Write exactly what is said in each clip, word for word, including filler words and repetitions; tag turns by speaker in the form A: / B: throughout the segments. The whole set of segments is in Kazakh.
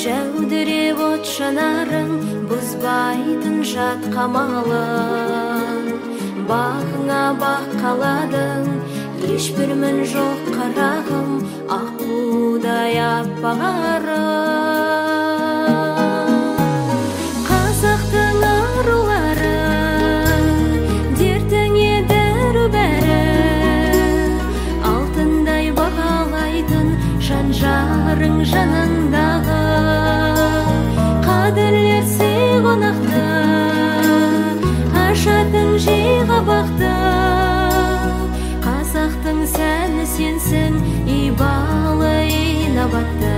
A: Жәудіреп от жанарың, бұзбайтын жат қамалың. Бағыңа бақ қаладың, ешбір мін жоқ қарағым, аққудай аппағарым. Қазақтың арулары, дертіңе дәрі бәрі, алтындай бағалайтын жан-жарың жанындағы. Қадірлерсе қонақты, ашатын жей қабақты. Қазақтың сәні сенсің, ибалы инабатты.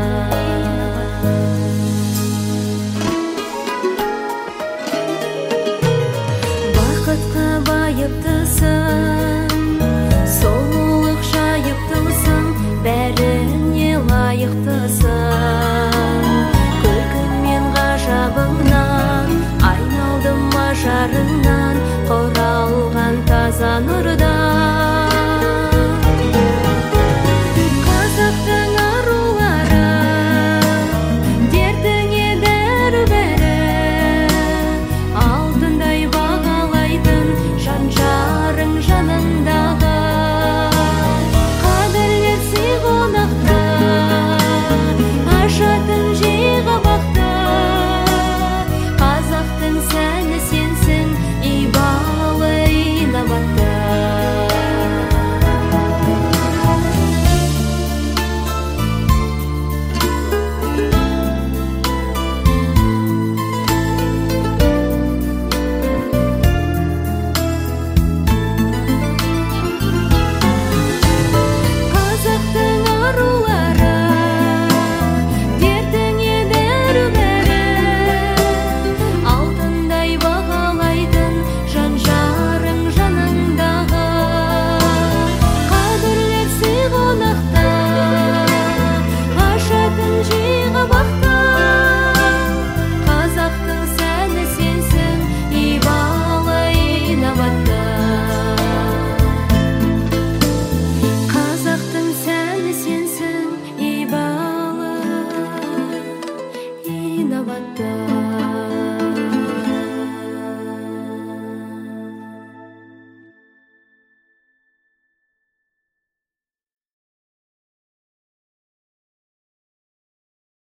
A: Бақытқа байыптысың, сұлулық жайыптысың, бәріне лайықтысың. Күлкің мен ғажабыңнан, айналдым ажарыңнан, құралған таза нұры.